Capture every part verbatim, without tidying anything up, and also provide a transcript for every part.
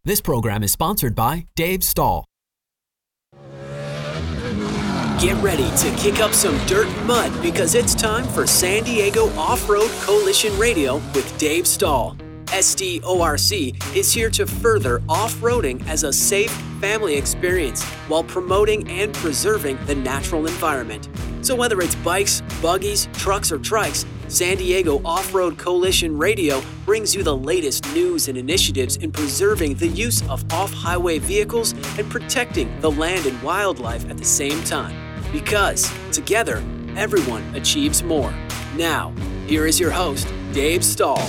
This program is sponsored by Dave Stahl. Get ready to kick up some dirt and mud because it's time for San Diego Off-Road Coalition Radio with Dave Stahl. S D O R C is here to further off-roading as a safe family experience while promoting and preserving the natural environment. So whether it's bikes, buggies, trucks, or trikes, San Diego Off-Road Coalition Radio brings you the latest news and initiatives in preserving the use of off-highway vehicles and protecting the land and wildlife at the same time. Because together, everyone achieves more. Now, here is your host, Dave Stahl.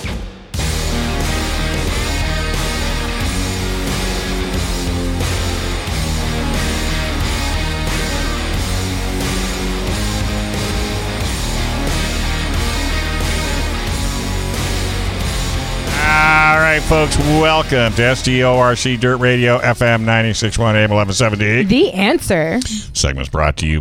All right, folks, welcome to S D O R C Dirt Radio, F M ninety-six point one, A M eleven seventy. The Answer. Segment's brought to you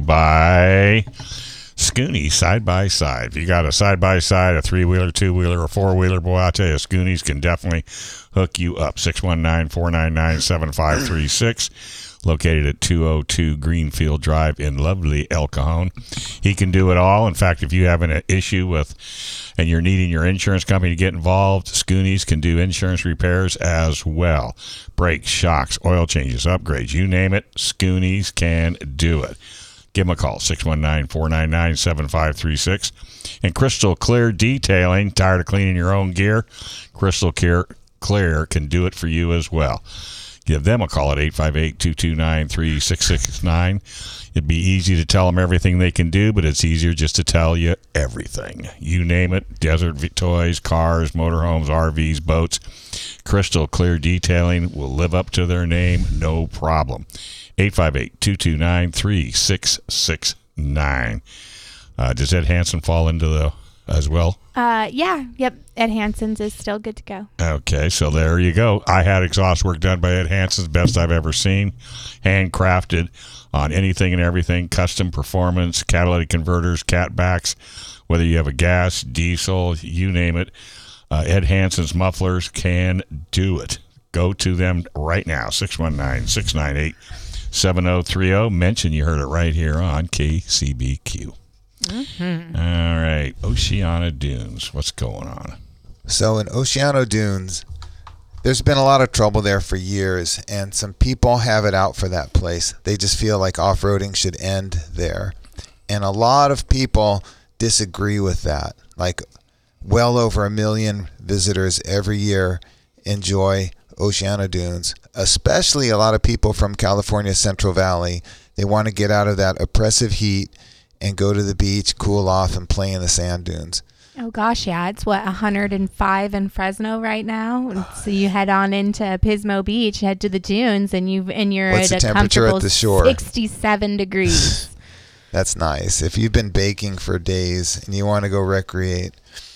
by Scoonie Side by Side. If you got a side by side, a three-wheeler, two-wheeler, or four-wheeler, boy, I'll tell you, Scoonies can definitely hook you up. six one nine, four nine nine, seven five three six. Located at two oh two Greenfield Drive in lovely El Cajon. He can do it all. In fact, if you have an issue with and you're needing your insurance company to get involved, Scoonies can do insurance repairs as well. Brakes, shocks, oil changes, upgrades, you name it, Scoonies can do it. Give them a call, six one nine, four nine nine, seven five three six. And Crystal Clear Detailing, tired of cleaning your own gear? Crystal Clear, Clear can do it for you as well. Give them a call at eight five eight, two two nine, three six six nine. It'd be easy to tell them everything they can do, but it's easier just to tell you everything. You name it, desert toys, cars, motorhomes, R Vs, boats. Crystal Clear Detailing will live up to their name, no problem. eight five eight, two two nine, three six six nine. Uh, does Ed Hansen fall into the as well? Uh, yeah, yep. Ed Hansen's is still good to go. Okay, so there you go. I had exhaust work done by Ed Hansen's, best I've ever seen. Handcrafted on anything and everything, custom performance, catalytic converters, catbacks, whether you have a gas, diesel, you name it. Uh, Ed Hansen's mufflers can do it. Go to them right now, six one nine, six nine eight, seven oh three oh. Mention you heard it right here on K C B Q. Mm-hmm. All right, Oceano Dunes. What's going on? So in Oceano Dunes, there's been a lot of trouble there for years, and some people have it out for that place. They just feel like off-roading should end there. And a lot of people disagree with that. Like well over a million visitors every year enjoy Oceano Dunes, especially a lot of people from California Central Valley. They want to get out of that oppressive heat and go to the beach, cool off, and play in the sand dunes. Oh, gosh, yeah. It's, what, one hundred five in Fresno right now? And so you head on into Pismo Beach, head to the dunes, and, you've, and you're What's at the a temperature comfortable at the shore? sixty-seven degrees. That's nice. If you've been baking for days and you want to go recreate.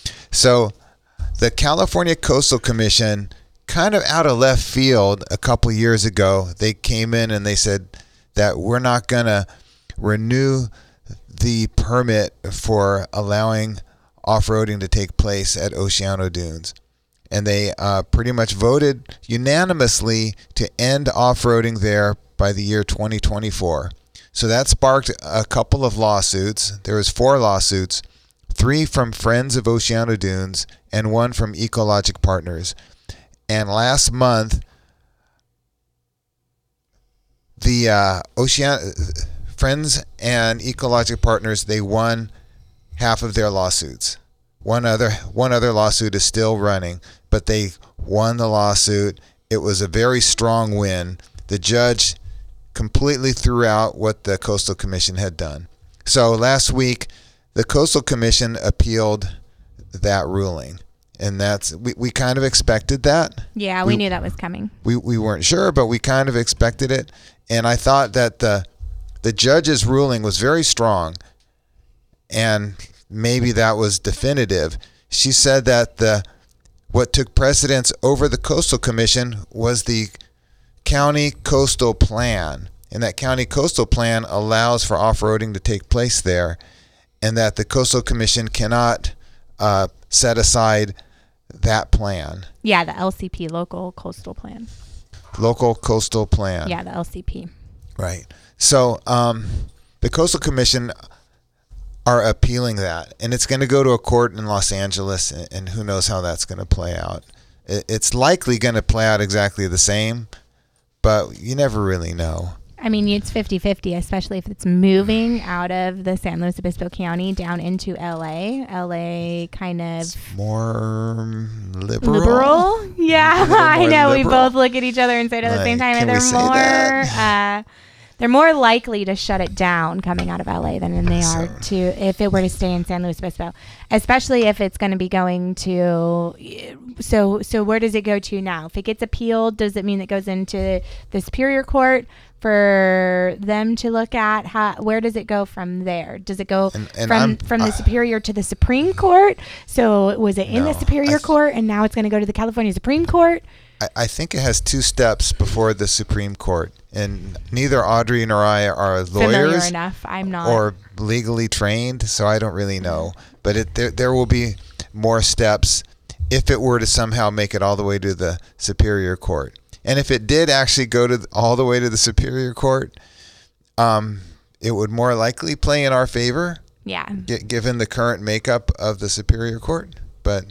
So the California Coastal Commission, kind of out of left field a couple years ago, they came in and they said that we're not going to renew the permit for allowing off-roading to take place at Oceano Dunes. And they uh, pretty much voted unanimously to end off-roading there by the year twenty twenty-four. So that sparked a couple of lawsuits. There was four lawsuits, three from Friends of Oceano Dunes and one from Ecologic Partners. And last month, the uh, Oceano... Friends and Ecologic Partners, they won half of their lawsuits. One other one other lawsuit is still running, but they won the lawsuit. It was a very strong win. The judge completely threw out what the Coastal Commission had done. So last week, the Coastal Commission appealed that ruling. And that's we, we kind of expected that. Yeah, we, we knew that was coming. We we weren't sure, but we kind of expected it. And I thought that the The judge's ruling was very strong, and maybe that was definitive. She said that the what took precedence over the Coastal Commission was the county coastal plan, and that county coastal plan allows for off-roading to take place there, and that the Coastal Commission cannot uh, set aside that plan. Yeah, the L C P, Local Coastal Plan. Local Coastal Plan. Yeah, the L C P. Right. So um, the Coastal Commission are appealing that, and it's going to go to a court in Los Angeles, and, and who knows how that's going to play out. It, it's likely going to play out exactly the same, but you never really know. I mean, it's fifty-fifty, especially if it's moving out of the San Luis Obispo County down into L A. L A kind of... It's more liberal. Liberal? Yeah, I know. liberal. We both look at each other and say it at the Like, same time. can And we they're say more... that? Uh, they're more likely to shut it down coming out of L A than they are So- to if it were to stay in San Luis Obispo, especially if it's going to be going to. So so where does it go to now? If it gets appealed, does it mean it goes into the Superior Court for them to look at? How, where does it go from there? Does it go And- and from I'm- from the I- Superior to the Supreme Court? So was it in No, the Superior I- Court and now it's going to go to the California Supreme Court? I, I think it has two steps before the Supreme Court, and neither Audrey nor I are Familiar lawyers enough. I'm not. or legally trained, so I don't really know. But it, there, there will be more steps if it were to somehow make it all the way to the Superior Court. And if it did actually go to the, all the way to the Superior Court, um, it would more likely play in our favor, yeah. g- given the current makeup of the Superior Court. But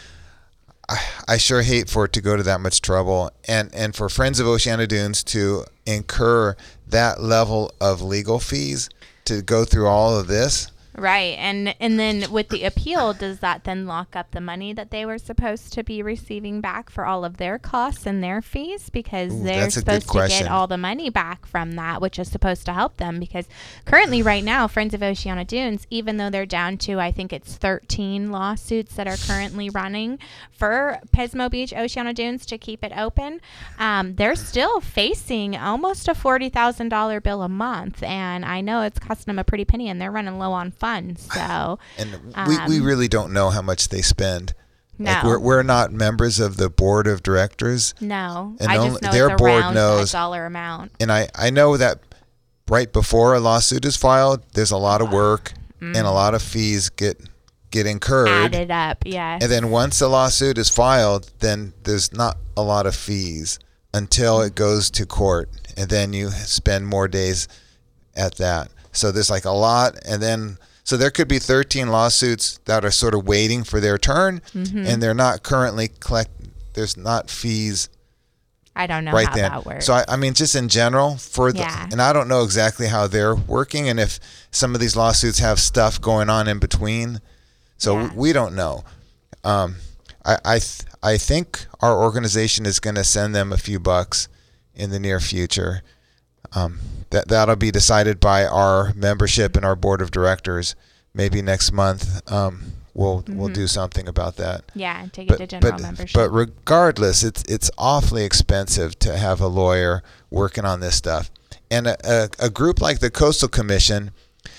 I, I sure hate for it to go to that much trouble, and, and for Friends of Oceana Dunes to incur that level of legal fees to go through all of this. Right. And and then with the appeal, does that then lock up the money that they were supposed to be receiving back for all of their costs and their fees? Because Ooh, they're that's a good supposed to question. get all the money back from that, which is supposed to help them. Because currently right now, Friends of Oceana Dunes, even though they're down to, I think it's thirteen lawsuits that are currently running for Pismo Beach, Oceana Dunes to keep it open, um, they're still facing almost a forty thousand dollars bill a month. And I know it's costing them a pretty penny, and they're running low on funds. So, And we, we um, really don't know how much they spend. Like no. we're, we're not members of the board of directors. No, And I only- just know their it's board around knows- a dollar amount. And I, I know that right before a lawsuit is filed, there's a lot of work and a lot of fees get get incurred. Added up, yes. And then once a lawsuit is filed, then there's not a lot of fees until it goes to court. And then you spend more days at that. So there's like a lot. And then, so there could be thirteen lawsuits that are sort of waiting for their turn. Mm-hmm. And they're not currently collect. There's not fees I don't know right how then. that works. So I, I mean, just in general, for the, Yeah. and I don't know exactly how they're working, and if some of these lawsuits have stuff going on in between. So Yeah. we don't know. Um, I I th- I think our organization is going to send them a few bucks in the near future. Um, that that'll be decided by our membership and our board of directors. Maybe next month, um, we'll we'll do something about that. yeah, take But it to general but membership. but regardless, it's it's awfully expensive to have a lawyer working on this stuff, and a, a, a group like the Coastal Commission,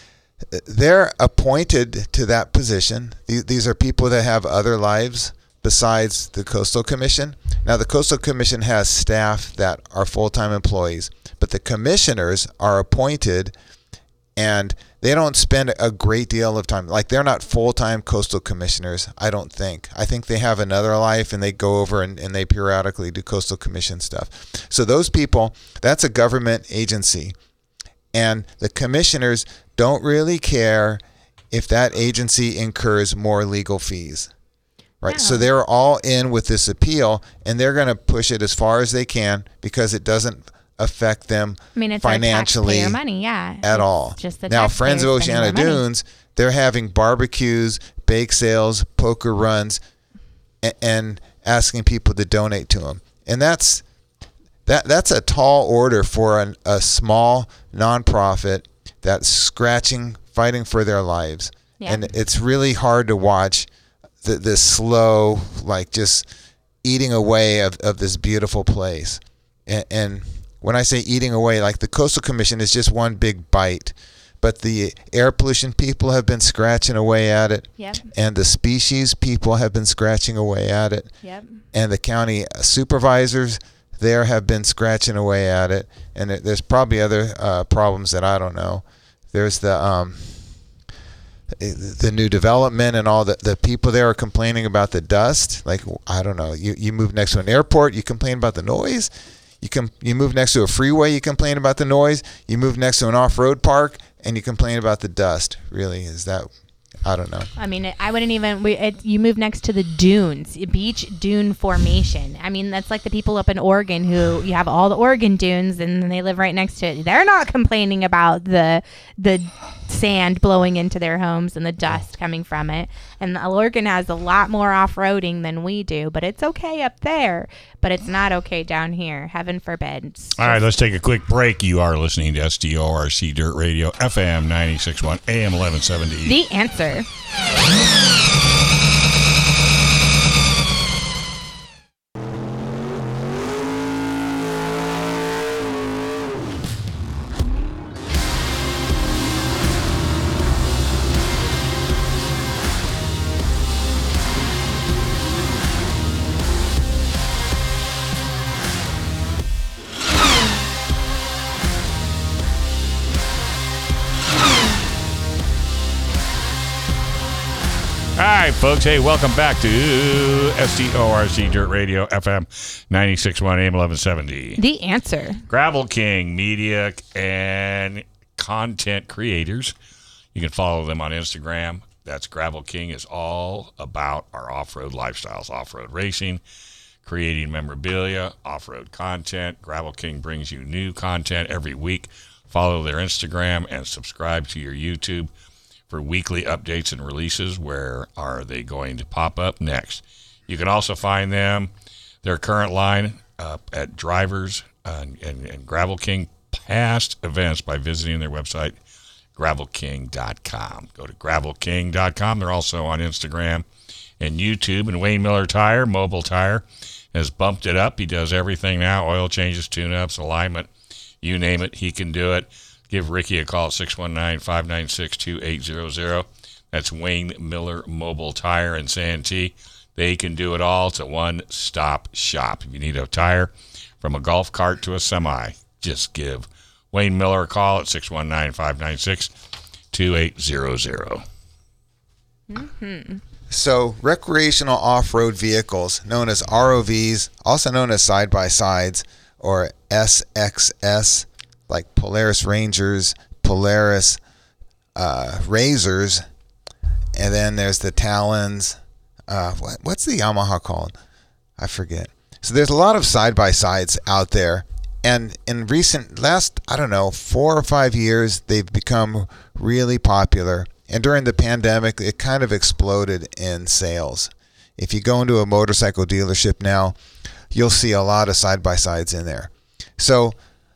they're appointed to that position. These, these are people that have other lives besides the Coastal Commission. Now, the Coastal Commission has staff that are full-time employees, but the commissioners are appointed, and they don't spend a great deal of time. Like, they're not full-time coastal commissioners, I don't think. I think they have another life, and they go over and, and they periodically do coastal commission stuff. So those people, that's a government agency. And the commissioners don't really care if that agency incurs more legal fees. Right. So No. they're all in with this appeal, and they're going to push it as far as they can because it doesn't affect them I mean, it's financially our taxpayer money, yeah. at It's all. Just the now, Friends of taxpayers spending Oceana our money. Dunes, they're having barbecues, bake sales, poker runs, and, and asking people to donate to them. And that's that that's a tall order for an, a small nonprofit that's scratching, fighting for their lives. Yeah. And it's really hard to watch the, this slow, like just eating away of, of this beautiful place. And, and when I say eating away, like the Coastal Commission is just one big bite, but the air pollution people have been scratching away at it. Yep. And the species people have been scratching away at it. Yep. And the county supervisors there have been scratching away at it. And there- there's probably other uh, problems that I don't know. There's the um, the new development and all the, the people there are complaining about the dust. Like, I don't know, you, you move next to an airport, you complain about the noise. You can you move next to a freeway, you complain about the noise. You move next to an off-road park, and you complain about the dust. Really, is that? I don't know. I mean, I wouldn't even. We, it, you move next to the dunes, beach dune formation. I mean, that's like the people up in Oregon who you have all the Oregon dunes, and they live right next to it. They're not complaining about the the sand blowing into their homes and the dust coming from it. And Oregon has a lot more off-roading than we do, but it's okay up there. But it's not okay down here. Heaven forbid. It's All right, let's take a quick break. You are listening to S D O R C Dirt Radio, F M ninety-six point one, A M eleven seventy. The Answer. All right, folks. Hey, welcome back to S D O R C Dirt Radio, F M ninety-six point one, A M eleven seventy. The Answer. Gravel King media and content creators. You can follow them on Instagram. That's Gravel King is all about our off-road lifestyles, off-road racing, creating memorabilia, off-road content. Gravel King brings you new content every week. Follow their Instagram and subscribe to your YouTube for weekly updates and releases. Where are they going to pop up next? You can also find them, their current line, uh, at Drivers uh, and, and Gravel King past events by visiting their website, gravel king dot com. Go to gravel king dot com. They're also on Instagram and YouTube. And Wayne Miller Tire, Mobile Tire, has bumped it up. He does everything now, oil changes, tune-ups, alignment, you name it, he can do it. Give Ricky a call at six one nine, five nine six, two eight zero zero. That's Wayne Miller Mobile Tire in Santee. They can do it all. It's a one-stop shop. If you need a tire from a golf cart to a semi, just give Wayne Miller a call at six one nine, five nine six, two eight zero zero. Mm-hmm. So recreational off-road vehicles, known as R O Vs, also known as side-by-sides, or S X S, like Polaris Rangers, Polaris uh, Razors, and then there's the Talons. Uh, what, what's the Yamaha called? I forget. So there's a lot of side-by-sides out there, and in recent, last, I don't know, four or five years, they've become really popular. And during the pandemic, it kind of exploded in sales. If you go into a motorcycle dealership now, you'll see a lot of side-by-sides in there. So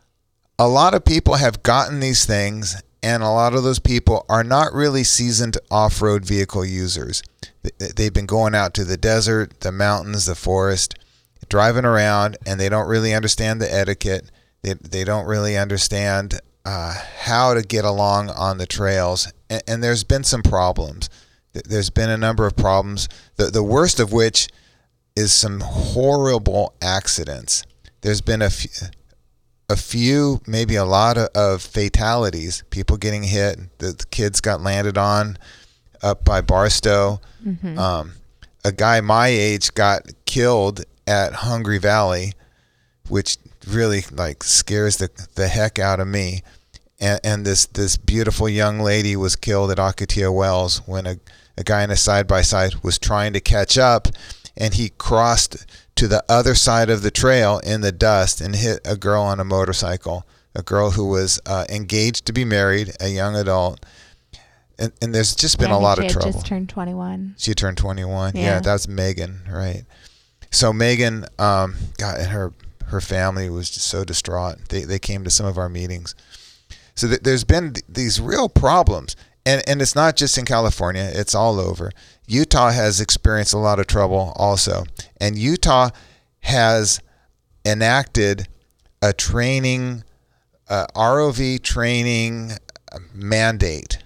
a lot of people have gotten these things, and a lot of those people are not really seasoned off-road vehicle users. They've been going out to the desert, the mountains, the forest, driving around, and they don't really understand the etiquette. They, they don't really understand uh, how to get along on the trails, and, and there's been some problems. There's been a number of problems, the, the worst of which is some horrible accidents. There's been a few... a few, maybe a lot of, of fatalities, people getting hit. The, the kids got landed on up by Barstow. Mm-hmm. Um, a guy my age got killed at Hungry Valley, which really like scares the, the heck out of me. And, and this, this beautiful young lady was killed at Ocotillo Wells when a, a guy in a side-by-side was trying to catch up, and he crossed to the other side of the trail in the dust and hit a girl on a motorcycle, a girl who was uh, engaged to be married, a young adult. And, and there's just been and a lot she of had trouble. Just turned twenty-one. She turned twenty-one. Yeah, Yeah, that's Megan, right? So Megan, um, God, and her her family was just so distraught. They they came to some of our meetings. So th- there's been th- these real problems, and and it's not just in California; it's all over. Utah has experienced a lot of trouble also, and Utah has enacted a training, uh, R O V training mandate.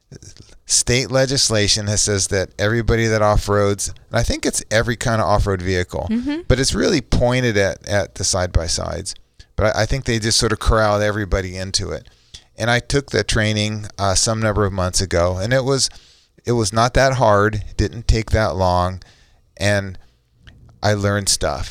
State legislation has says that everybody that off-roads, and I think it's every kind of off-road vehicle, mm-hmm. but it's really pointed at, at the side-by-sides. But I, I think they just sort of corralled everybody into it. And I took the training uh, some number of months ago, and it was it was not that hard. It didn't take that long, and I learned stuff.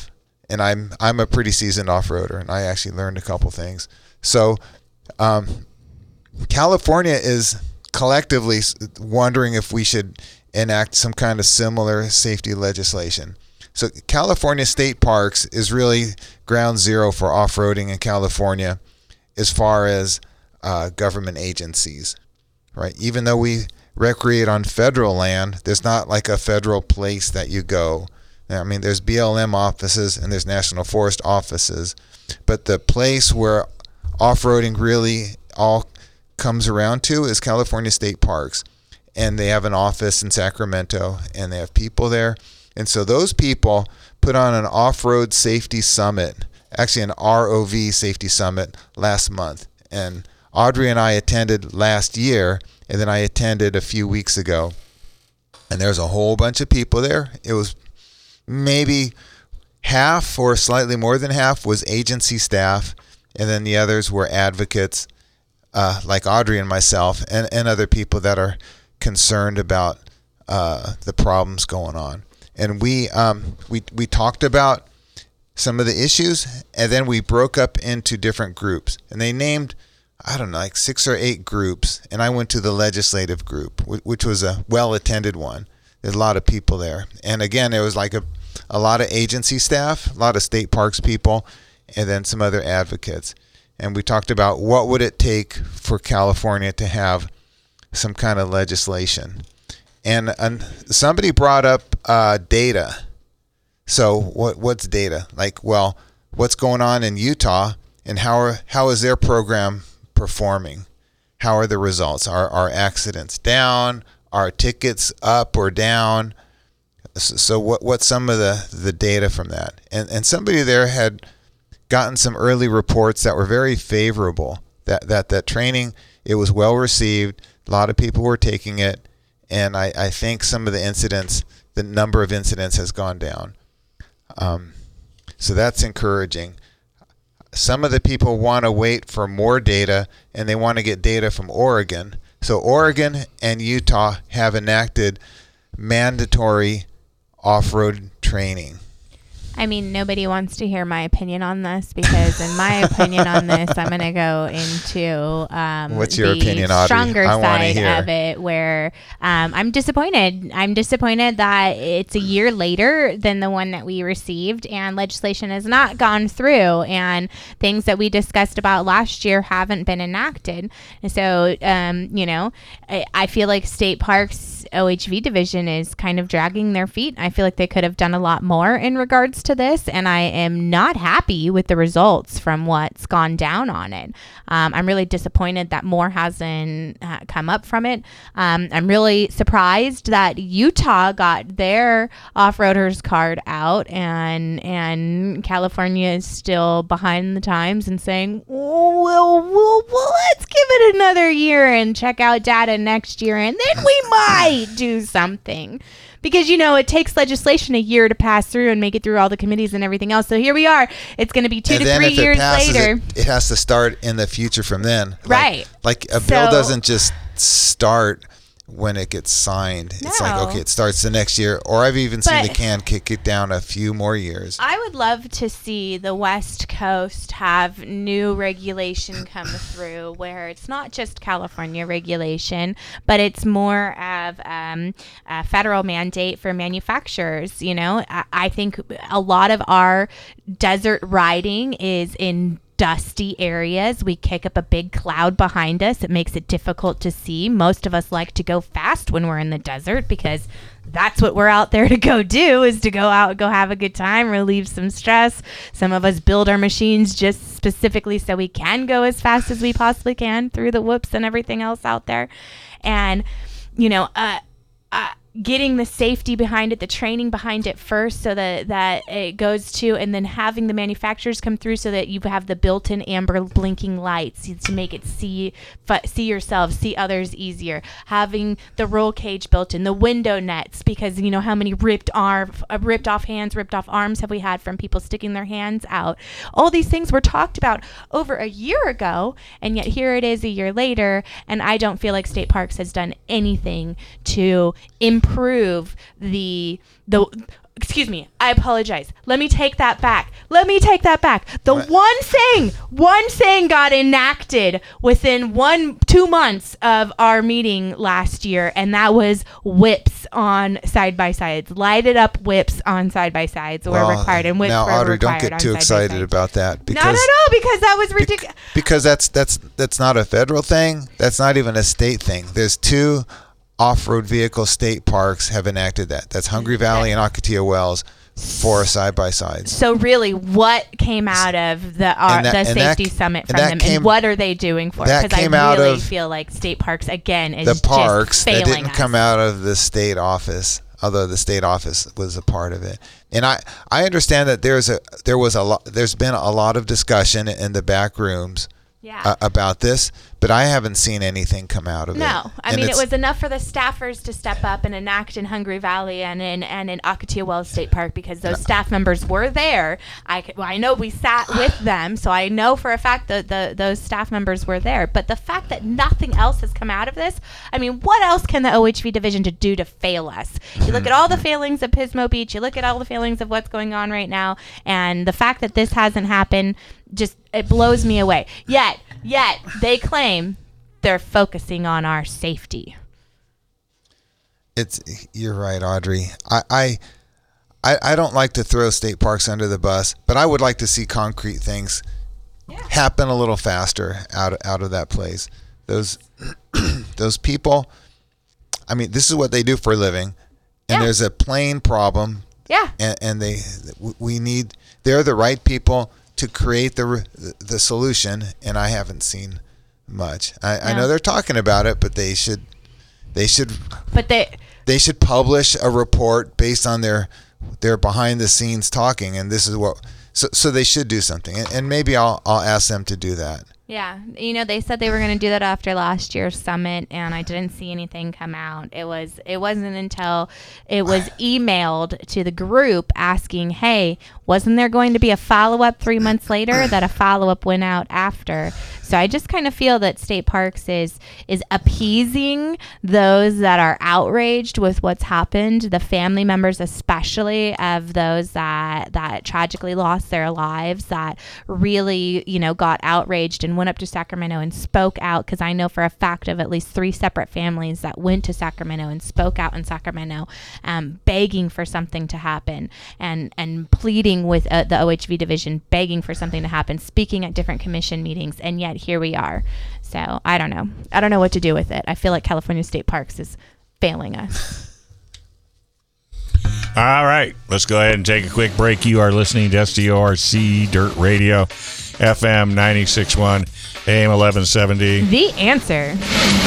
and I'm I'm a pretty seasoned off-roader, and I actually learned a couple things. So um, California is collectively wondering if we should enact some kind of similar safety legislation. So California State Parks is really ground zero for off-roading in California as far as uh, government agencies, right? Even though we recreate on federal land, there's not like a federal place that you go. I mean, there's B L M offices and there's National Forest offices, but the place where off-roading really all comes around to is California State Parks. And they have an office in Sacramento, and they have people there. And so those people put on an off-road safety summit, actually an R O V safety summit last month. And Audrey and I attended last year, and then I attended a few weeks ago. And there's a whole bunch of people there. It was maybe half or slightly more than half was agency staff, and then the others were advocates uh, like Audrey and myself, and, and other people that are concerned about uh, the problems going on. And we um, we we talked about some of the issues, and then we broke up into different groups. And they named, I don't know, like six or eight groups. And I went to the legislative group, which was a well-attended one. There's a lot of people there. And again, there was like a, a lot of agency staff, a lot of state parks people, and then some other advocates. And we talked about what would it take for California to have some kind of legislation. And, and somebody brought up uh, data. So what what's data? Like, well, what's going on in Utah, and how are how is their program performing? How are the results? Are are accidents down? Are tickets up or down? So what what's some of the, the data from that? And and somebody there had gotten some early reports that were very favorable. That that that training, it was well received. A lot of people were taking it, and I, I think some of the incidents, the number of incidents has gone down. Um, so that's encouraging. Some of the people want to wait for more data, and they want to get data from Oregon. So Oregon and Utah have enacted mandatory off-road training. I mean, nobody wants to hear my opinion on this, because in my opinion on this, I'm going to go into um, What's your the opinion, Audrey? stronger I wanna side hear. of it, where um, I'm disappointed. I'm disappointed that it's a year later than the one that we received, and legislation has not gone through, and things that we discussed about last year haven't been enacted. And so, um, you know, I, I feel like State Parks O H V division is kind of dragging their feet. I feel like they could have done a lot more in regards to this, and I am not happy with the results from what's gone down on it. Um, I'm really disappointed that more hasn't uh, come up from it. Um, I'm really surprised that Utah got their off-roaders card out, and and California is still behind the times and saying, oh, well, well, well, let's give it another year and check out data next year, and then we might do something. Because, you know, it takes legislation a year to pass through and make it through all the committees and everything else. So here we are. It's going to be two And to then three if it years passes, later. It, it has to start in the future from then. Like- Right. Like, a bill So- doesn't just start when it gets signed. It's like, No. okay, it starts the next year. Or I've even seen But- the can kick it down a few more years. I would love to see the West Coast have new regulation come through where it's not just California regulation, but it's more of um, a federal mandate for manufacturers. You know, I, I think a lot of our desert riding is in dusty areas. We kick up a big cloud behind us. It makes it difficult to see. Most of us like to go fast when we're in the desert because that's what we're out there to go do, is to go out, go have a good time, relieve some stress. Some of us build our machines just specifically so we can go as fast as we possibly can through the whoops and everything else out there. And, you know, uh, uh getting the safety behind it, the training behind it first, so that, that it goes to, and then having the manufacturers come through so that you have the built-in amber blinking lights to make it see see yourself, see others easier. Having the roll cage built in, the window nets, because you know how many ripped arm, uh, ripped off hands, ripped off arms have we had from people sticking their hands out. All these things were talked about over a year ago, and yet here it is a year later, and I don't feel like State Parks has done anything to improve improve the the. Excuse me, I apologize. Let me take that back. Let me take that back. The What? one thing, one thing got enacted within one, two months of our meeting last year, and that was whips on side-by-sides. Lighted up whips on side-by-sides were Well, required, and whips now, were Audrey, required don't get on too excited side-by-sides. about that because No, no, no, because that was ridiculous. because that's that's that's not a federal thing. That's not even a state thing. There's two off-road vehicle state parks have enacted that. That's Hungry Valley and Ocotillo Wells for side-by-sides. So really, what came out of the uh, And that- the and that- safety summit and from that them, came- and what are they doing for it? that Because I came out really of feel like state parks again is The parks just that failing didn't us. come out of the state office, although the state office was a part of it. And I, I understand that there's a there was a lot there's been a lot of discussion in the back rooms Yeah. uh, about this, but I haven't seen anything come out of it. No, I And mean it it's- was enough for the staffers to step up and enact in Hungry Valley and in and in Ocotillo Wells State Park because those staff members were there. I, c- well, I know we sat with them, so I know for a fact that the those staff members were there. But the fact that nothing else has come out of this, I mean, what else can the O H V division to do to fail us? You look at all the failings of Pismo Beach, you look at all the failings of what's going on right now, and the fact that this hasn't happened just it blows me away. Yet, yet they claim they're focusing on our safety. It's you're right, Audrey. I, I I I don't like to throw state parks under the bus, but I would like to see concrete things happen a little faster out of, out of that place. Those those people, I mean, this is what they do for a living, and Yeah. there's a plain problem, Yeah. and, and they we need they're the right people to create the the solution, and I haven't seen much. I, I No. know they're talking about it, but they should they should But they they should publish a report based on their their behind the scenes talking, and this is what so so they should do something, and, and maybe I'll I'll ask them to do that. Yeah, you know, they said they were going to do that after last year's summit, and I didn't see anything come out. It was it wasn't until it was emailed to the group asking, "Hey, wasn't there going to be a follow up three months later?" That a follow up went out after. So I just kind of feel that State Parks is is appeasing those that are outraged with what's happened, the family members especially of those that that tragically lost their lives, that really, you know, got outraged and went up to Sacramento and spoke out, because I know for a fact of at least three separate families that went to Sacramento and spoke out in Sacramento, um, begging for something to happen and and pleading with uh, the O H V division, begging for something to happen, speaking at different commission meetings, and yet here we are. So I don't know. I don't know what to do with it. I feel like California State Parks is failing us. All right, let's go ahead and take a quick break. You are listening to S D O R C Dirt Radio, F M ninety-six point one, A M eleven seventy. The answer.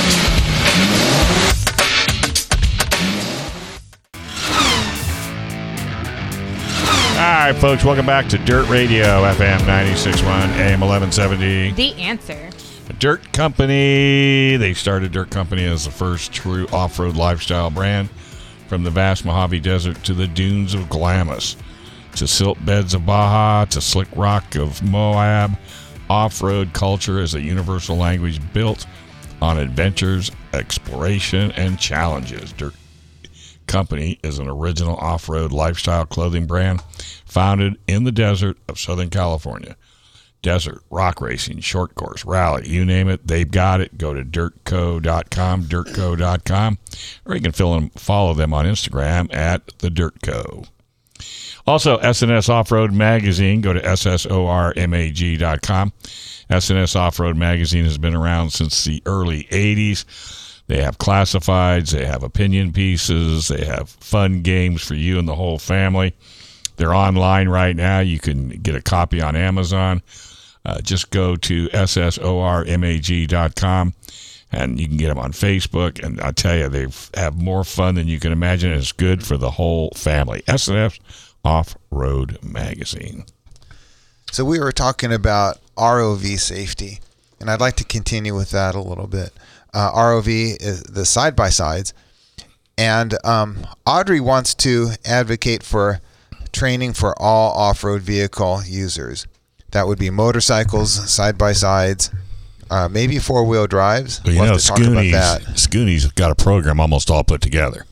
All right, folks, welcome back to Dirt Radio, F M ninety-six point one, A M eleven seventy. The answer. Dirt Company. They started Dirt Company as the first true off-road lifestyle brand. From the vast Mojave Desert to the dunes of Glamis, to silt beds of Baja, to slick rock of Moab, off-road culture is a universal language built on adventures, exploration, and challenges. Dirt Company is an original off-road lifestyle clothing brand founded in the desert of Southern California. Desert, rock racing, short course, rally, you name it, they've got it. Go to dirt co dot com, dirt co dot com, or you can follow them on Instagram at the Dirt Co. Also, S N S Off-Road Magazine, go to S S O R M A G dot com. S N S Off-Road Magazine has been around since the early eighties. They have classifieds, they have opinion pieces, they have fun games for you and the whole family. They're online right now. You can get a copy on Amazon. Uh, just go to S S O R M A G dot com, and you can get them on Facebook. And I tell you, they have more fun than you can imagine. It's good for the whole family. S N S Off-Road Magazine. So we were talking about R O V safety, and I'd like to continue with that a little bit. Uh, R O V is the side-by-sides, and um, Audrey wants to advocate for training for all off-road vehicle users. That would be motorcycles, side-by-sides, uh, maybe four-wheel drives. Well, you we'll know, have to talk about Scoonies, that. Scoonies got a program almost all put together.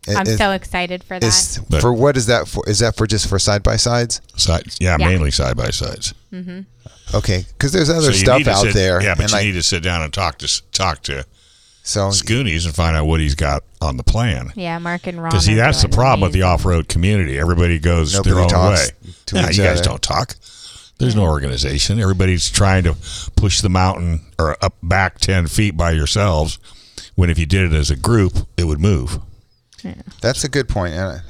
I'm Is- so excited for that. Is But- for what is that for? Is that for just for side by sides? Side, yeah, Yeah. mainly side by sides. Okay, because there's other So you stuff need to out sit- there. Yeah, but and you like, need to sit down and talk to s- talk to so Scoonies and find out what he's got on the plan. Yeah, Mark and Ron. Because see, are that's the doing problem with the amazing. off-road community. Everybody goes Nobody their own talks way. to Yeah, each you guys other. don't talk. There's no organization. Everybody's trying to push the mountain or up back ten feet by yourselves. When if you did it as a group, it would move. that's a good point. And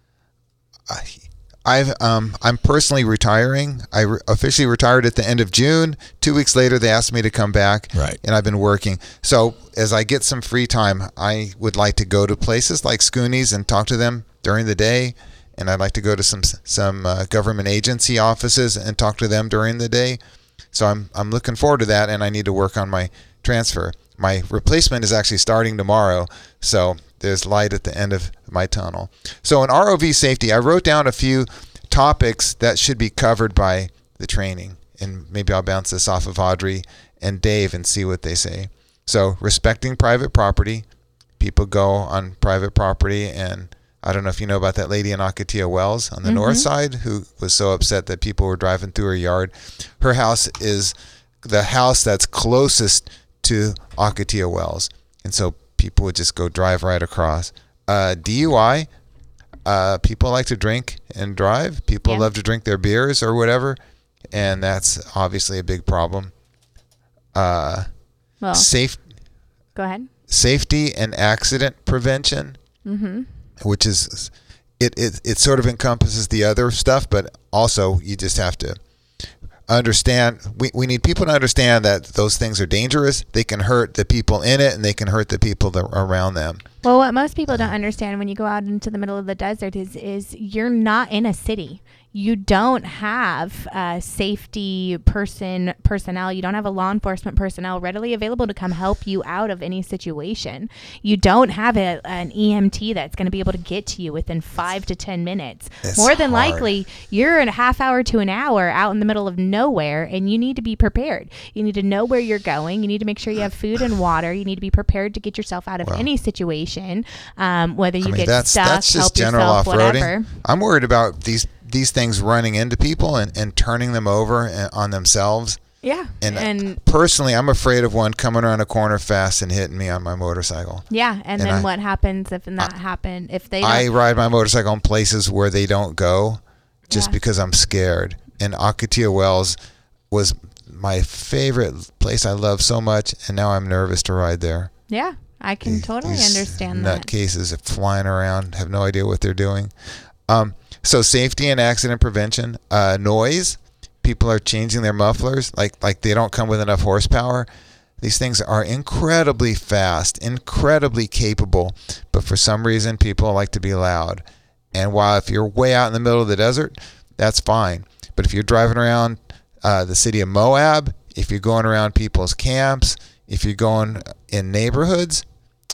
I, I've um I'm personally retiring. I re- officially retired at the end of June. Two weeks later, they asked me to come back. Right. And I've been working. So as I get some free time, I would like to go to places like Scoonies and talk to them during the day. And I'd like to go to some some uh, government agency offices and talk to them during the day. So I'm I'm looking forward to that, and I need to work on my transfer. My replacement is actually starting tomorrow, so there's light at the end of my tunnel. So in R O V safety, I wrote down a few topics that should be covered by the training, and maybe I'll bounce this off of Audrey and Dave and see what they say. So respecting private property. People go on private property, and I don't know if you know about that lady in Akatia Wells on the north side who was so upset that people were driving through her yard. Her house is the house that's closest to Akatia Wells, and so people would just go drive right across. Uh, D U I, uh, people like to drink and drive. People Yeah. love to drink their beers or whatever, and that's obviously a big problem. Uh, Well, safe, go ahead. safety and accident prevention, which is it, it it sort of encompasses the other stuff, but also you just have to understand we, we need people to understand that those things are dangerous. They can hurt the people in it, and they can hurt the people that are around them. Well, what most people don't understand when you go out into the middle of the desert is is you're not in a city. You don't have a safety person personnel. You don't have a law enforcement personnel readily available to come help you out of any situation. You don't have a, an E M T that's going to be able to get to you within five to ten minutes. It's More than hard. likely, you're in a half hour to an hour out in the middle of nowhere, and you need to be prepared. You need to know where you're going. You need to make sure you have food and water. You need to be prepared to get yourself out of Well, any situation, um, whether you I mean, get that's stuck, that's just help general yourself, off-roading. whatever. I'm worried about these these things running into people and, and turning them over and, on themselves. Yeah, And, and personally, I'm afraid of one coming around a corner fast and hitting me on my motorcycle. yeah, and, and then I- what happens if that happen? If they I don't, ride my motorcycle in places where they don't go just Yeah. because I'm scared. And Akatia Wells was my favorite place I love so much, and now I'm nervous to ride there. yeah, I can totally These understand that. nutcases are flying around, have no idea what they're doing. Um, so safety and accident prevention, uh, noise. People are changing their mufflers, like like they don't come with enough horsepower. These things are incredibly fast, incredibly capable, but for some reason people like to be loud. And while if you're way out in the middle of the desert, that's fine. But if you're driving around uh, the city of Moab, if you're going around people's camps, if you're going in neighborhoods,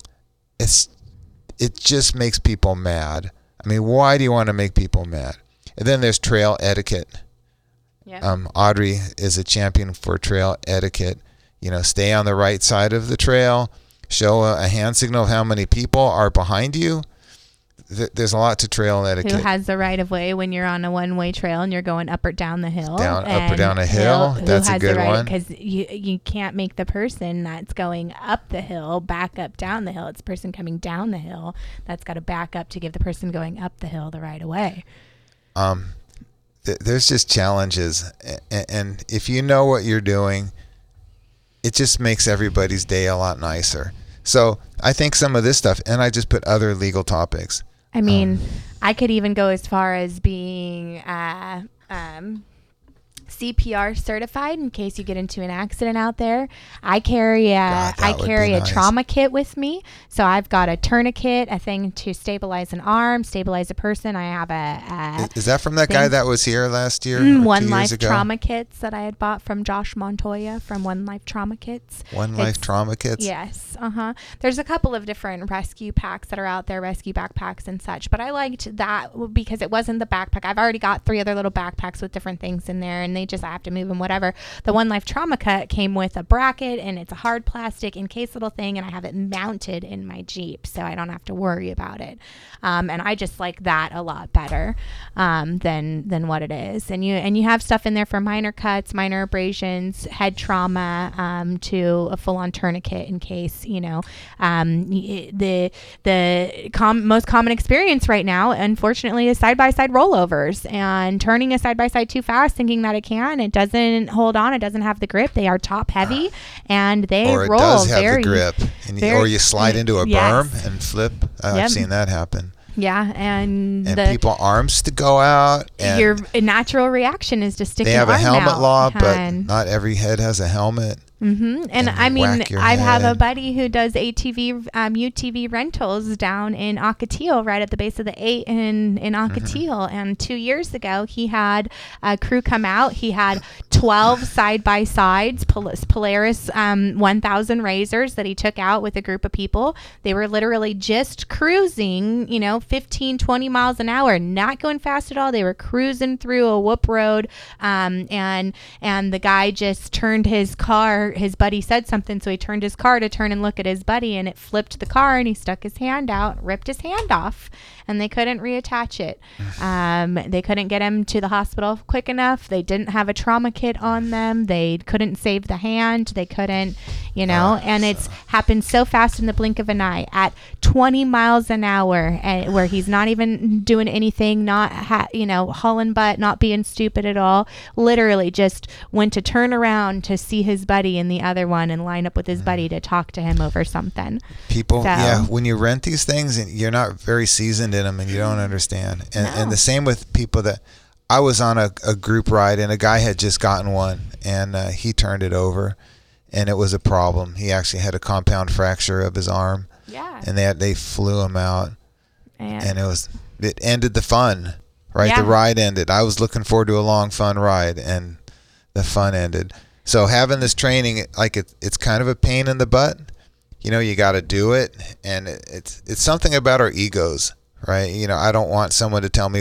it's it just makes people mad. I mean, why do you want to make people mad? And then there's trail etiquette. Yeah. Um, Audrey is a champion for trail etiquette. You know, stay on the right side of the trail. Show a, a hand signal of how many people are behind you. Th- there's a lot to trail etiquette. Who has the right of way when you're on a one-way trail and you're going up or down the hill? Down- up or and down a hill? who That's a has good the right, one. Because you you can't make the person that's going up the hill back up down the hill. It's the person coming down the hill that's got to back up to give the person going up the hill the right of way. um, th- there's just challenges, and, and if you know what you're doing, it just makes everybody's day a lot nicer. So I think some of this stuff, and I just put other legal topics. I mean, Um, I could even go as far as being uh, um, C P R certified in case you get into an accident out there. I carry a, God, that I would carry be a nice. trauma kit with me. So I've got a tourniquet, a thing to stabilize an arm, stabilize a person. I have a, a Is, is that from that guy thing- that was here last year? Mm, or One two Life years ago? Trauma Kits that I had bought from Josh Montoya from One Life Trauma Kits. One Life It's- Trauma Kits? Yes. Uh huh. There's a couple of different rescue packs that are out there, rescue backpacks and such. But I liked that because it wasn't the backpack. I've already got three other little backpacks with different things in there. And they just I have to move them, whatever. The One Life Trauma Cut came with a bracket, and it's a hard plastic in case little thing, and I have it mounted in my Jeep, so I don't have to worry about it. Um, and I just like that a lot better um, than than what it is. And you and you have stuff in there for minor cuts, minor abrasions, head trauma, um, to a full-on tourniquet in case, you know, um, the the com- most common experience right now, unfortunately, is side-by-side rollovers and turning a side-by-side too fast, thinking that it can. It doesn't hold on. It doesn't have the grip. They are top heavy, and they or it roll does have very, the grip, and you, very, or you slide into a yes. berm and flip. I've Yep. seen that happen. Yeah, and, And the, people arms to go out. And your natural reaction is to stick they an have a arm helmet out, law, but and, not every head has a helmet. Mm-hmm. And, and I mean, whack your I have a head. buddy who does A T V, um, U T V rentals down in Ocotillo, right at the base of the eight in, in Ocotillo. Mm-hmm. And two years ago, he had a crew come out. He had twelve side-by-sides, Pol- Polaris um, one thousand razors that he took out with a group of people. They were literally just cruising, you know, fifteen, twenty miles an hour, not going fast at all. They were cruising through a whoop road, um, and and the guy just turned his car. His buddy said something, so he turned his car to turn and look at his buddy, and it flipped the car, and he stuck his hand out, ripped his hand off, and they couldn't reattach it. Um, they couldn't get him to the hospital quick enough. They didn't have a trauma kit on them. They couldn't save the hand. They couldn't, you know, and it's happened so fast in the blink of an eye at twenty miles an hour, and where he's not even doing anything, not, ha- you know, hauling butt, not being stupid at all. Literally just went to turn around to see his buddy in the other one and line up with his buddy to talk to him over something. People, So- yeah, when you rent these things and you're not very seasoned in them and you don't understand. And, No. and the same with people that I was on a, a group ride and a guy had just gotten one and uh, he turned it over and it was a problem. He actually had a compound fracture of his arm. Yeah. And they had, they flew him out And, and it was it ended the fun, right? Yeah. The ride ended. I was looking forward to a long, fun ride and the fun ended. So having this training, like it, it's kind of a pain in the butt. You know, you got to do it, and it, it's it's something about our egos, right? You know, I don't want someone to tell me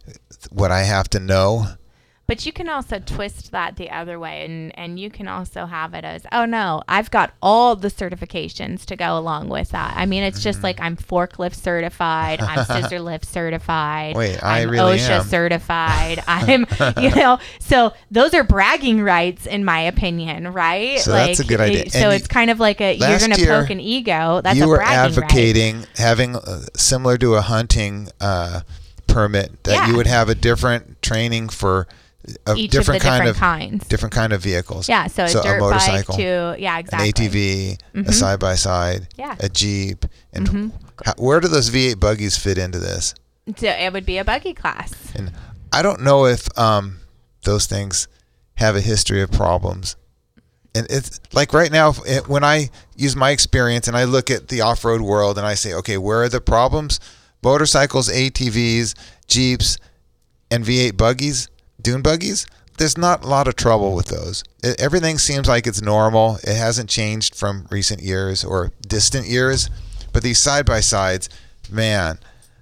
what I have to know. But you can also twist that the other way, and, and you can also have it as, oh, no, I've got all the certifications to go along with that. I mean, it's just like I'm forklift certified, I'm scissor lift certified, Wait, I I'm really OSHA am. certified. I'm, you know, so those are bragging rights, in my opinion, right? So that's a good idea. it- So And it's kind of like a, you're last going to year, poke an ego. That's you a were bragging right. advocating having uh, similar to a hunting uh, permit that Yeah. you would have a different training for a Each different of the kind different of kinds. different kind of vehicles. Yeah, so a dirt motorcycle, bike to, yeah, exactly. an A T V, a Mhm. side by side, Yeah. a Jeep, and Mhm. how, where do those V eight buggies fit into this? So it would be a buggy class. And I don't know if um, those things have a history of problems. And it's like right now, it, when I use my experience and I look at the off-road world and I say, okay, where are the problems? Motorcycles, A T Vs, Jeeps, and V eight buggies, dune buggies. There's not a lot of trouble with those. It, everything seems like it's normal. It hasn't changed from recent years or distant years. But these side-by-sides, man.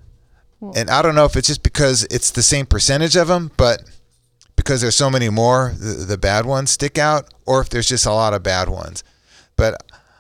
And I don't know if it's just because it's the same percentage of them, but because there's so many more, the, the bad ones stick out, or if there's just a lot of bad ones. But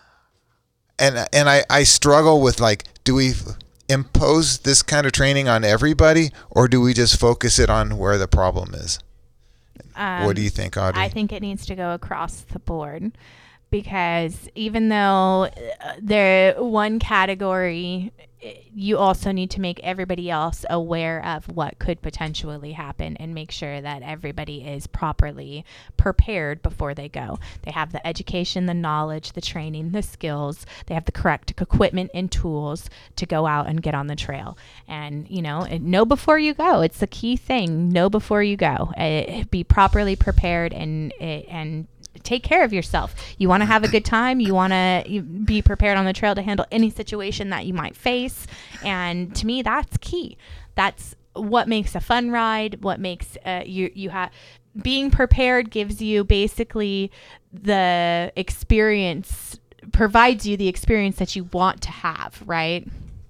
and and I, I struggle with, like, do we impose this kind of training on everybody, or do we just focus it on where the problem is? Um, What do you think, Audrey? I think it needs to go across the board, because even though uh, the one category, uh, you also need to make everybody else aware of what could potentially happen and make sure that everybody is properly prepared before they go. They have the education, the knowledge, the training, the skills. They have the correct equipment and tools to go out and get on the trail. And, you know, and know before you go. It's the key thing. Know before you go. Uh, be properly prepared and uh, and take care of yourself. You want to have a good time. You want to be prepared on the trail to handle any situation that you might face. And to me, that's key. That's what makes a fun ride. What makes uh, you you have being prepared gives you basically the experience, provides you the experience that you want to have, right?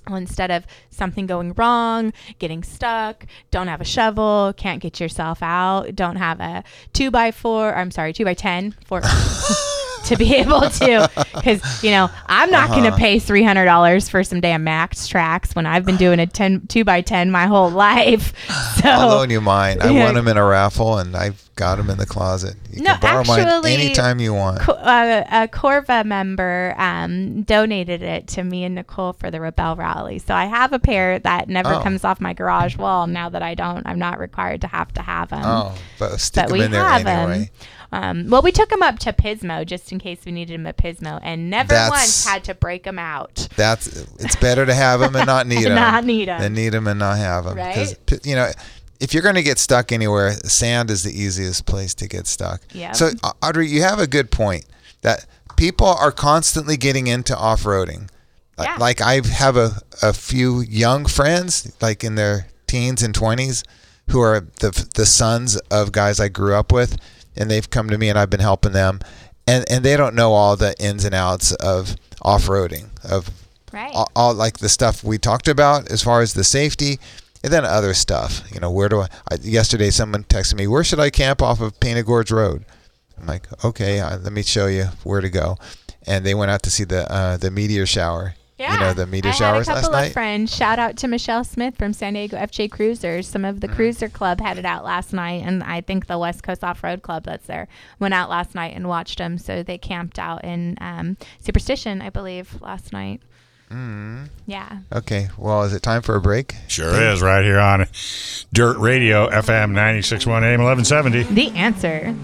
Instead of something going wrong, getting stuck, don't have a shovel, can't get yourself out, don't have a two by four, I'm sorry, two by ten for to be able to, because, you know, I'm not uh-huh. going to pay three hundred dollars for some damn Max Tracks when I've been doing a ten, two by ten my whole life. So I'll loan you mine. I yeah. won them in a raffle, and I've got them in the closet. You no, can borrow actually, mine anytime you want. Co- uh, a Corva member um, donated it to me and Nicole for the Rebel Rally. So I have a pair that never oh. comes off my garage wall now that I don't, I'm not required to have to have them. Oh, but stick but them we in there have anyway. Them. Um, well, we took them up to Pismo just in case we needed them at Pismo, and never That's, once had to break them out. That's it's better to have them and not need them. Not need them. Than need them and not have them. Right? Because, you know, if you're going to get stuck anywhere, sand is the easiest place to get stuck. Yeah. So, Audrey, you have a good point that people are constantly getting into off-roading. Yeah. Like I have a, a few young friends, like in their teens and twenties, who are the the sons of guys I grew up with, and they've come to me and I've been helping them, and and they don't know all the ins and outs of off-roading, of right. all, all like the stuff we talked about as far as the safety, and then other stuff. You know, where do I, I yesterday someone texted me, where should I camp off of Painted Gorge Road? I'm like, okay, uh, let me show you where to go. And they went out to see the uh, the meteor shower. Yeah. You know, the meteor I showers had a last couple night. of friends. Shout out to Michelle Smith from San Diego F J Cruisers. Some of the mm-hmm. Cruiser Club headed out last night, and I think the West Coast Off-Road Club that's there went out last night and watched them. So they camped out in um, Superstition, I believe, last night. Mm. Yeah. Okay. Well, is it time for a break? Sure is, right here on Dirt Radio, F M ninety-six point one, A M eleven seventy. The Answer.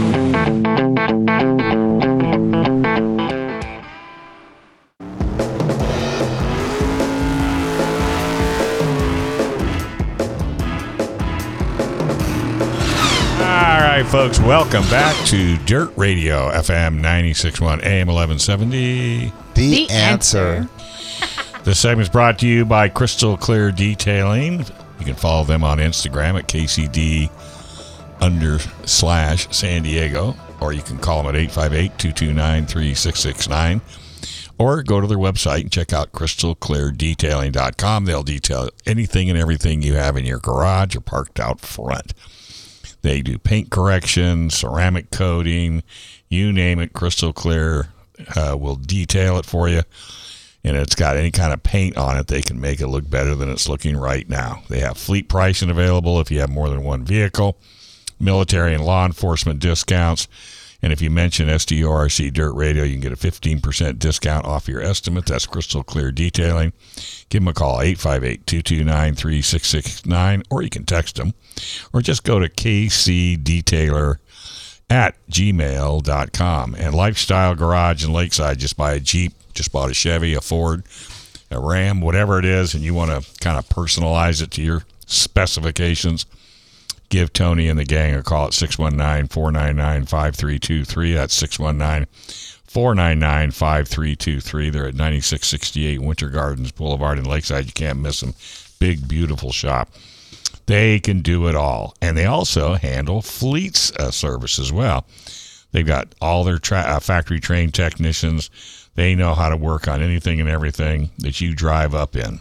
All right, folks, welcome back to Dirt Radio, F M ninety-six point one, A M eleven seventy. The, the Answer. answer. This segment is brought to you by Crystal Clear Detailing. You can follow them on Instagram at K C D under slash San Diego, or you can call them at eight five eight, two two nine, three six six nine, or go to their website and check out crystal clear detailing dot com. They'll detail anything and everything you have in your garage or parked out front. They do paint correction, ceramic coating, you name it. Crystal Clear uh, will detail it for you. And if it's got any kind of paint on it, they can make it look better than it's looking right now. They have fleet pricing available if you have more than one vehicle, military and law enforcement discounts. And if you mention S D O R C Dirt Radio, you can get a fifteen percent discount off your estimate. That's Crystal Clear Detailing. Give them a call, eight five eight, two two nine, three six six nine, or you can text them. Or just go to k c detailer at gmail dot com. And Lifestyle Garage in Lakeside, just buy a Jeep, just bought a Chevy, a Ford, a Ram, whatever it is, and you want to kind of personalize it to your specifications, give Tony and the gang a call at six one nine, four nine nine, five three two three. That's six one nine, four nine nine, five three two three. They're at ninety-six sixty-eight Winter Gardens Boulevard in Lakeside. You can't miss them. Big, beautiful shop. They can do it all. And they also handle fleets uh, service as well. They've got all their tra- uh, factory-trained technicians. They know how to work on anything and everything that you drive up in.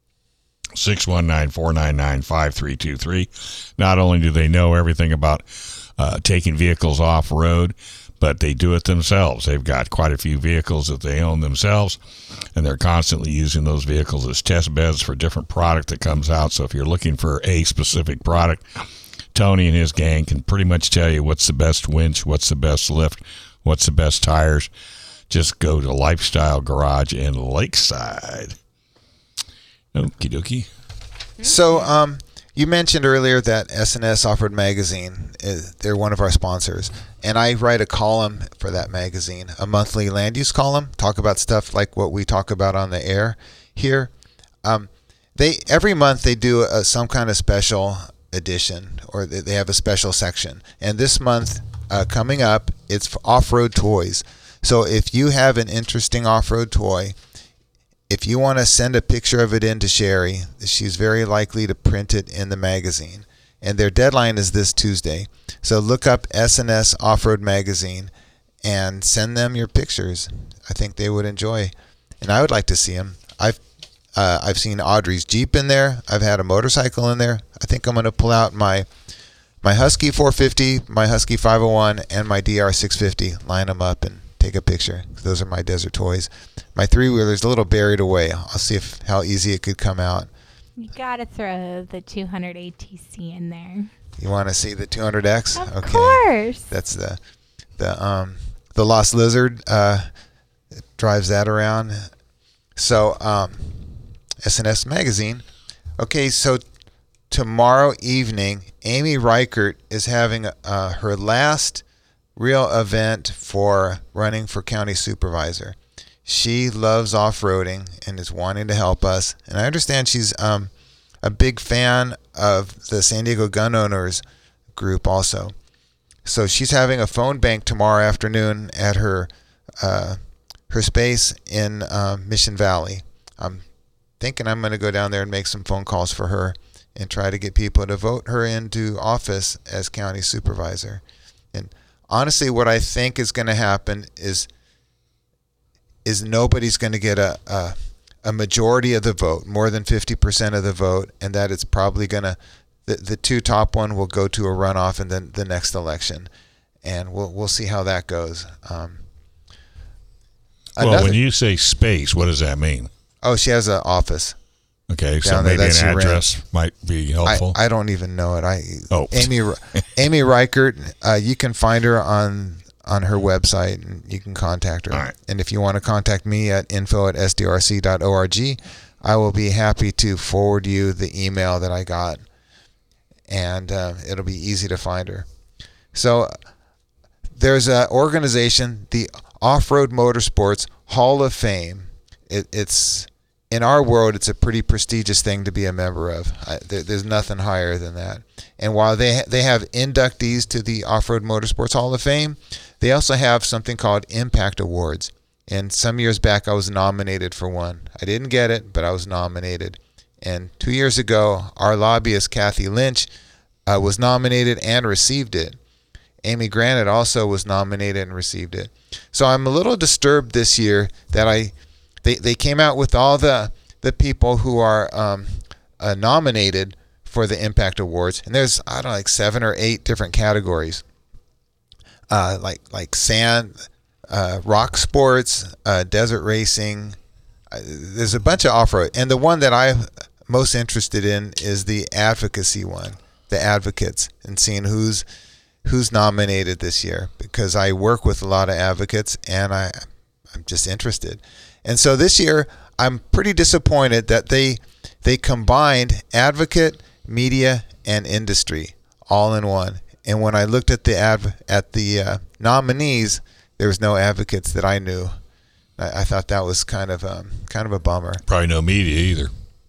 six one nine, four nine nine, five three two three. Not only do they know everything about uh, taking vehicles off-road, but they do it themselves. They've got quite a few vehicles that they own themselves, and they're constantly using those vehicles as test beds for different product that comes out. So if you're looking for a specific product, Tony and his gang can pretty much tell you what's the best winch, what's the best lift, what's the best tires. Just go to Lifestyle Garage in Lakeside. Okie dokie. So, um, you mentioned earlier that S and S Off-Road Magazine, is, they're one of our sponsors, and I write a column for that magazine, a monthly land use column, talk about stuff like what we talk about on the air here. Um, they every month they do a, some kind of special edition, or they, they have a special section, and this month uh, coming up, it's for off-road toys. So if you have an interesting off-road toy, if you want to send a picture of it in to Sherry, she's very likely to print it in the magazine. And their deadline is this Tuesday. So look up S and S Off-Road Magazine and send them your pictures. I think they would enjoy. And I would like to see them. I've Uh, I've seen Audrey's Jeep in there. I've had a motorcycle in there. I think I'm going to pull out my my Husky four fifty, my Husky five oh one, and my D R six fifty. Line them up and take a picture. Those are my desert toys. My three-wheeler's a little buried away. I'll see if how easy it could come out. You gotta throw the two hundred A T C in there. You want to see the two hundred X? Of Okay. course. That's the the um the Lost Lizard uh, drives that around. So um, S N S Magazine. Okay, so tomorrow evening, Amy Reichert is having uh, her last real event for running for county supervisor. She loves off-roading and is wanting to help us. And I understand she's um, a big fan of the San Diego Gun Owners group also. So she's having a phone bank tomorrow afternoon at her uh, her space in uh, Mission Valley. I'm thinking I'm going to go down there and make some phone calls for her and try to get people to vote her into office as county supervisor. And honestly, what I think is going to happen is is nobody's going to get a, a a majority of the vote, more than fifty percent of the vote, and that it's probably going to the the two top one will go to a runoff in the the next election, and we'll we'll see how that goes. Um, well, another, when you say space, what does that mean? oh, she has an office. Okay, so down there maybe that an she ran. address might be helpful. I, I don't even know it. I Oh. Amy Amy Reichert. Uh, you can find her on on her website, and you can contact her. All right. And if you want to contact me at info at s d r c dot org, I will be happy to forward you the email that I got, and uh, it'll be easy to find her. So there's an organization, the Off-Road Motorsports Hall of Fame. It, it's in our world, it's a pretty prestigious thing to be a member of. I, there, there's nothing higher than that. And while they ha- they have inductees to the Off-Road Motorsports Hall of Fame, they also have something called Impact Awards. And some years back, I was nominated for one. I didn't get it, but I was nominated. And two years ago, our lobbyist, Kathy Lynch, uh, was nominated and received it. Amy Granite also was nominated and received it. So I'm a little disturbed this year that I... They they came out with all the the people who are um, uh, nominated for the Impact Awards, and there's I don't know like seven or eight different categories, uh, like like sand, uh, rock sports, uh, desert racing. Uh, there's a bunch of off-road, and the one that I'm most interested in is the advocacy one, the advocates, and seeing who's who's nominated this year, because I work with a lot of advocates, and I I'm just interested. And so this year, I'm pretty disappointed that they they combined advocate, media, and industry all in one. And when I looked at the adv- at the uh, nominees, there was no advocates that I knew. I, I thought that was kind of um, kind of a bummer. Probably no media either.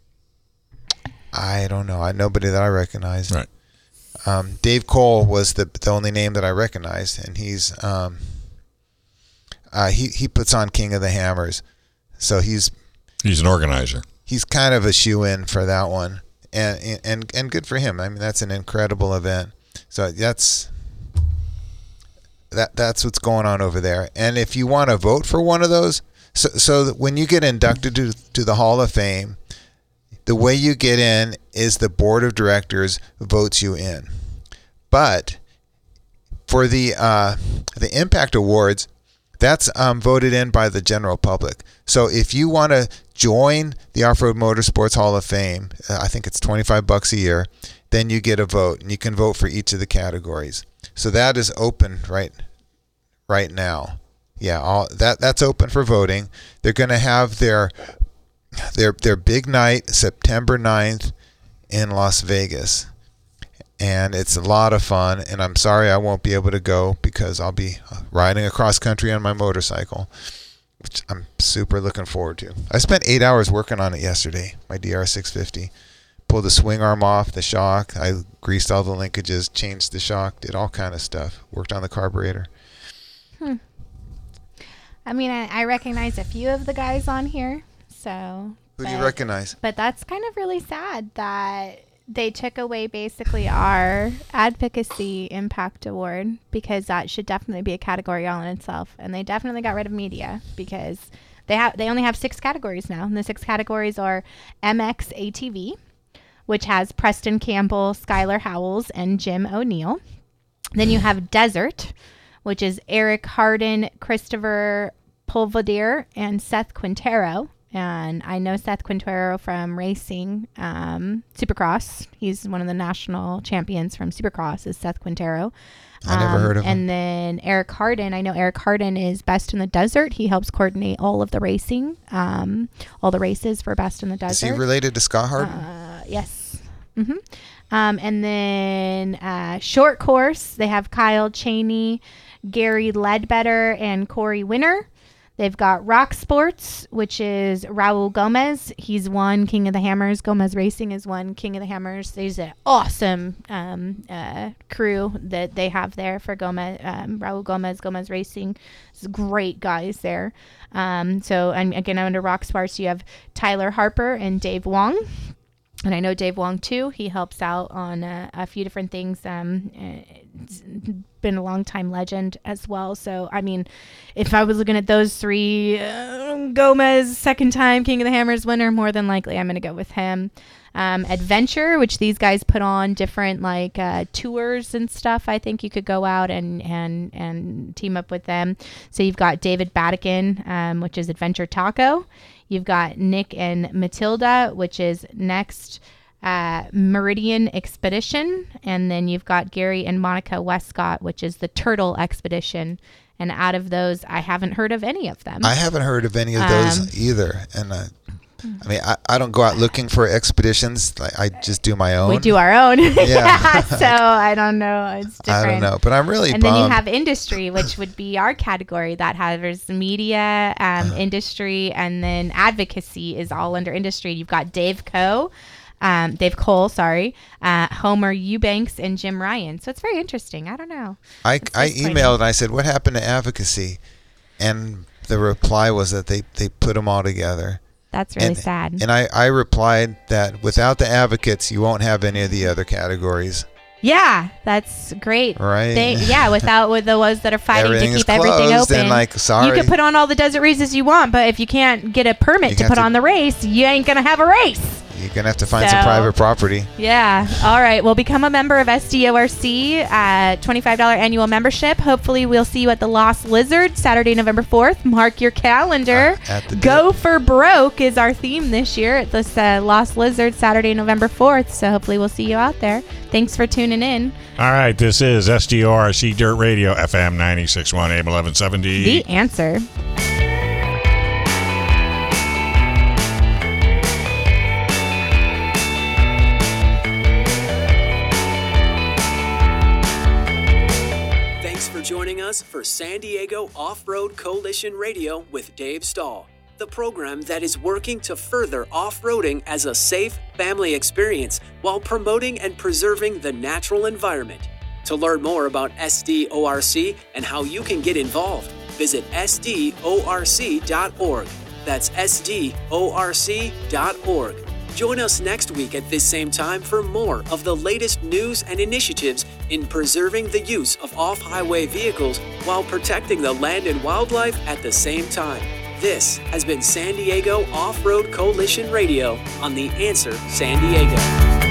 I don't know. I nobody that I recognized. Right. Um, Dave Cole was the the only name that I recognized, and he's um, uh, he he puts on King of the Hammers. So he's He's an organizer. he's kind of a shoe-in for that one, and and and good for him. I mean, that's an incredible event. So that's that that's what's going on over there. And if you want to vote for one of those, so so that when you get inducted to to the Hall of Fame, the way you get in is the board of directors votes you in. But for the uh, the Impact Awards, that's um, voted in by the general public. So if you want to join the Off-Road Motorsports Hall of Fame, uh, I think it's twenty-five bucks a year, then you get a vote, and you can vote for each of the categories. So that is open right right now. Yeah, all that that's open for voting. They're going to have their their their big night September ninth in Las Vegas. And it's a lot of fun, and I'm sorry I won't be able to go because I'll be riding across country on my motorcycle, which I'm super looking forward to. I spent eight hours working on it yesterday, my D R six fifty. Pulled the swing arm off, the shock. I greased all the linkages, changed the shock, did all kind of stuff. Worked on the carburetor. Hmm. I mean, I, I recognize a few of the guys on here, so. Who do you but- recognize? But that's kind of really sad that they took away basically our advocacy impact award, because that should definitely be a category all in itself. And they definitely got rid of media, because they have they only have six categories now. And the six categories are M X A T V, which has Preston Campbell, Skylar Howells, and Jim O'Neill. Then you have Desert, which is Eric Harden, Christopher Pulvadier, and Seth Quintero. And I know Seth Quintero from racing um, Supercross. He's one of the national champions from Supercross is Seth Quintero. I never um, heard of him. And then Eric Harden. I know Eric Harden is Best in the Desert. He helps coordinate all of the racing, um, all the races for Best in the Desert. Is he related to Scott Harden? Uh, yes. Mm-hmm. Um, and then uh, short course, they have Kyle Cheney, Gary Ledbetter, and Corey Winner. They've got Rock Sports, which is Raul Gomez. He's won King of the Hammers. Gomez Racing has won King of the Hammers. There's an awesome um, uh, crew that they have there for Gomez, um, Raul Gomez, Gomez Racing. It's great guys there. Um, so, and again, under Rock Sports, you have Tyler Harper and Dave Wong. And I know Dave Wong, too. He helps out on uh, a few different things. Um, it's been a long-time legend as well. So, I mean, if I was looking at those three, uh, Gomez, second-time King of the Hammers winner, more than likely I'm going to go with him. Um, Adventure, which these guys put on different, like, uh, tours and stuff. I think you could go out and, and, and team up with them. So you've got David Badigan, um, which is Adventure Taco. You've got Nick and Matilda, which is Next uh, Meridian Expedition. And then you've got Gary and Monica Westcott, which is the Turtle Expedition. And out of those, I haven't heard of any of them. I haven't heard of any of those Um, either. And uh, I mean, I, I don't go out looking for expeditions. I, I just do my own. We do our own. Yeah. yeah. So I don't know. It's different. I don't know. But I'm really And bummed. then you have industry, which would be our category that has media, um, industry, and then advocacy is all under industry. You've got Dave Coe, um, Dave Cole, sorry, uh, Homer Eubanks, and Jim Ryan. So it's very interesting. I don't know. I, It's I disappointing. emailed and I said, what happened to advocacy? And the reply was that they, they put them all together. That's really and, sad. And I, I replied that without the advocates, you won't have any of the other categories. Yeah, that's great. Right. They, yeah, without with the ones that are fighting Everything to is keep everything closed open. and, like, sorry. You can put on all the desert races you want, but if you can't get a permit You to have put to- on the race, you ain't gonna have a race. You're going to have to find some So- private property. Yeah. All right. Well, become a member of S D O R C at twenty-five dollars annual membership. Hopefully, we'll see you at the Lost Lizard Saturday, November fourth. Mark your calendar. Uh, at the Go for broke is our theme this year at this uh, Lost Lizard Saturday, November fourth. So hopefully, we'll see you out there. Thanks for tuning in. All right, this is S D O R C Dirt Radio, F M ninety-six point one, A M eleven seventy. The answer. Thanks for joining us for San Diego Off-Road Coalition Radio with Dave Stahl, the program that is working to further off-roading as a safe family experience while promoting and preserving the natural environment. To learn more about S D O R C and how you can get involved, visit S D O R C dot org. That's S D O R C dot org. Join us next week at this same time for more of the latest news and initiatives in preserving the use of off-highway vehicles while protecting the land and wildlife at the same time. This has been San Diego Off-Road Coalition Radio on The Answer San Diego.